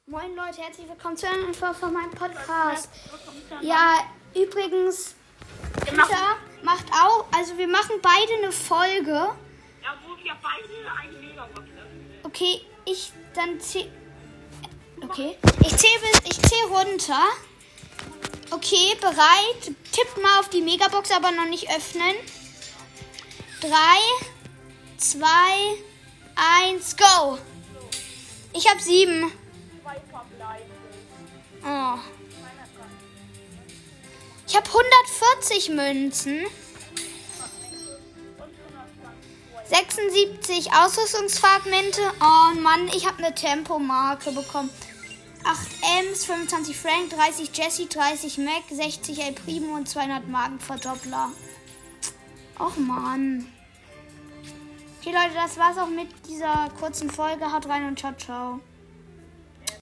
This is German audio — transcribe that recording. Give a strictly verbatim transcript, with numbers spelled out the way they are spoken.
Moin Leute, herzlich willkommen zu einer Folge von meinem Podcast. Ja, übrigens, Peter macht auch, also wir machen beide eine Folge. Ja, wo wir beide eine Megabox öffnen. Okay, ich dann zäh... Okay, ich zähle bis, ich zähle runter. Okay, bereit? Tippt mal auf die Megabox, aber noch nicht öffnen. Drei, zwei, eins, go! Ich habe sieben. Zwei verbleiben. Oh. Ich habe hundertvierzig Münzen. sechsundsiebzig Ausrüstungsfragmente. Oh Mann, ich habe eine Tempomarke bekommen. acht Ems, fünfundzwanzig Frank, dreißig Jesse, dreißig Mac, sechzig El Primo und zweihundert Markenverdoppler. Och Mann. Okay Leute, das war's auch mit dieser kurzen Folge. Haut rein und ciao, ciao.